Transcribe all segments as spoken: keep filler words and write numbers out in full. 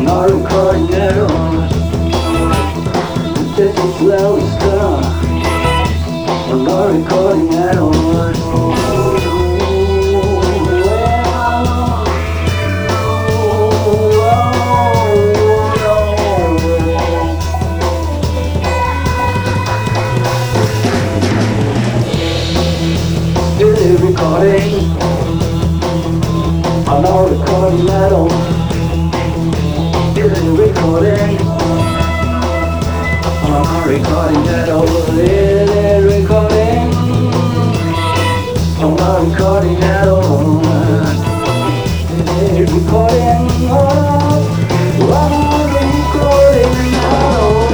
not recording at all. This is where we start. I'm not recording at all. Still recording. I'm not recording at all. Still recording. I'm not recording at all. Still recording. I'm not recording at all. Still recording. Oh, I'm not recording at all.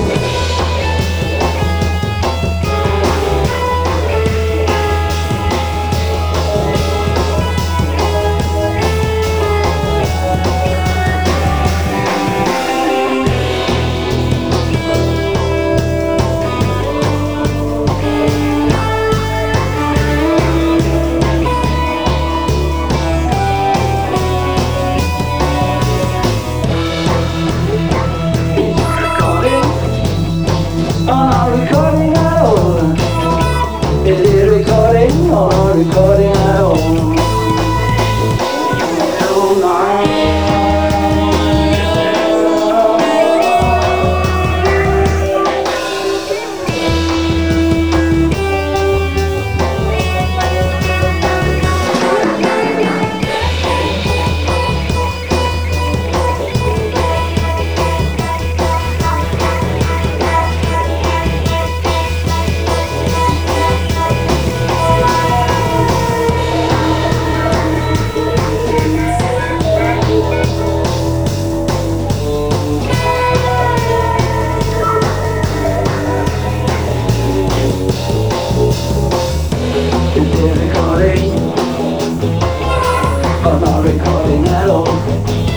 Recording at all. Oh, no. Recording, I'm not recording at all.